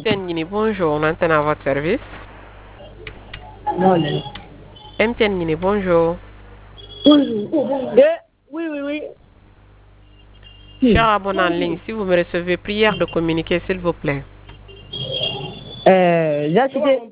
MTN Guinée, bonjour, on entend à votre service. Non, non. MTN Guinée, bonjour. Bonjour. Oui. Cher abonné en ligne, si vous me recevez, prière de communiquer, s'il vous plaît. J'ai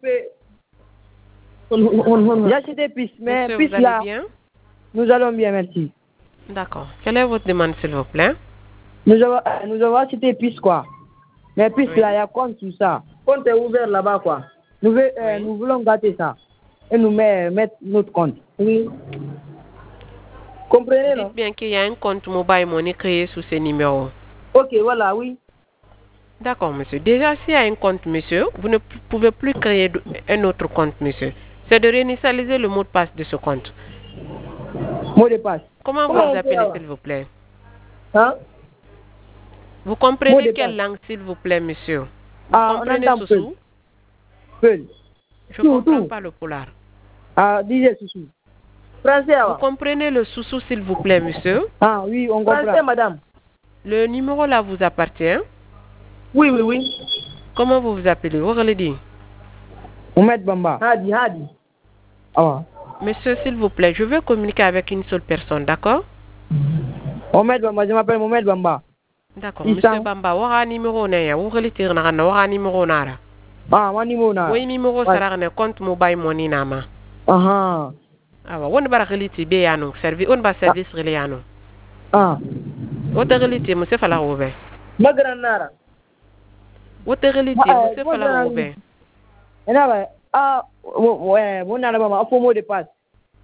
cité piste, mais Monsieur, piste vous allez là, bien? nous allons bien, merci. D'accord. Quelle est votre demande, s'il vous plaît? Nous avons cité piste, quoi. Mais piste Oui. là, il y a compte tout ça. Compte est ouvert là-bas, quoi. Nous voulons gâter ça. Et nous mettre notre compte. Oui. Comprenez, non? Dites bien qu'il y a un compte mobile money créé sous ce numéro. Ok, voilà, oui. D'accord, monsieur. Déjà, s'il y a un compte, monsieur, vous ne pouvez plus créer un autre compte, monsieur. C'est de réinitialiser le mot de passe de ce compte. Mot de passe. Comment vous vous appelez, s'il vous plaît? Hein? Vous Mot comprenez de quelle passe. langue, s'il vous plaît, monsieur? Vous On comprenez entend peu. Soussou? Peu. Je ne comprends pas le polar. Disez Soussou. Français, Vous comprenez le Soussou, s'il vous plaît, monsieur? Oui, on comprend. Français, madame. Le numéro là vous appartient? Oui. Comment vous vous appelez? Vous allez dire. Mohamed Bamba. Hadi. Monsieur, s'il vous plaît, je veux communiquer avec une seule personne, d'accord? Mohamed Bamba, je m'appelle Mohamed Bamba. D'accord, monsieur Bamba, wara numéro na ya, wala tir na kana wara numéro nara. Wa numéro na. Oui, numéro sara na compte mobile money na ma. Awa, won bara reliti be ya no, service on ba service rele ya no. Wota reliti monsieur fala obe. Magran nara. Wota reliti monsieur fala obe. Ena ba bon nana ba ma fo mot de passe.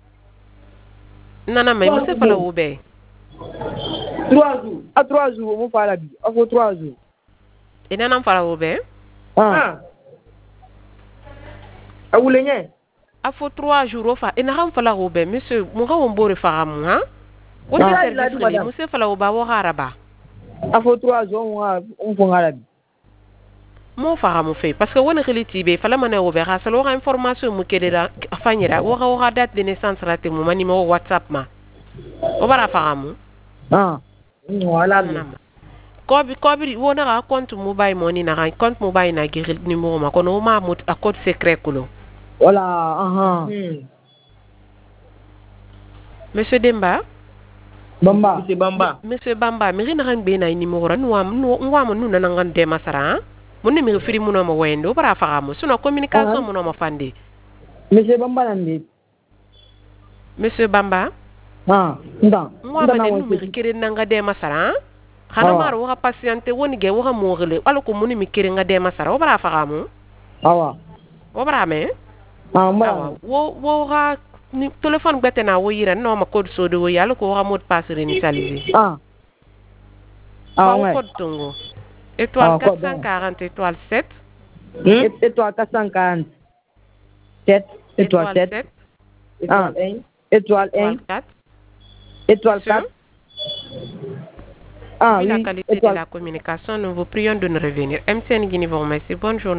Nana mais monsieur fala obe. 3 jours. 3 jours, mon fala bi. Faut 3 jours. Et nana fala obe? Awulenye. Afo 3 jours fa ina ham fala obe monsieur mo ga wombore fa mu ha? Wota service rele monsieur fala oba wo haraba. Afo 3 jours on fo ngarabi. Mo fara mo fe parce que wona reliti be fala mana o be ha salo ga information mu kede da afanyira wo ga date de naissance rate mu mani mo WhatsApp ma o bara fara mu voilà kobi wona ga compte mobile money na ga compte mobile na giri numéro ma kono ma mo a code secret kulo voilà Monsieur Demba Monsieur Bamba mi rina kan be na numéro ran wa mo nuna na ngan de masara mun ne mi firi mun ma wendo bara fara mo sino communication mun ma fande Monsieur Bamba nande Monsieur Bamba nda ne mi kere nanga de masara hana maro wa patiente woni ge wa mo gele ala ko mun mi kere nga de masara o bara fara mo o bara me wo ga ni téléphone gbete na wo yira no ma code so de wo yalla ko wa mot passe réinitialiser code tongo étoile 440 étoile 7 étoile 440 7 étoile 7 étoile 1 4 étoile 4 la qualité de la communication, nous vous prions de nous revenir. MTN Guinée vous remercie. Bonne journée.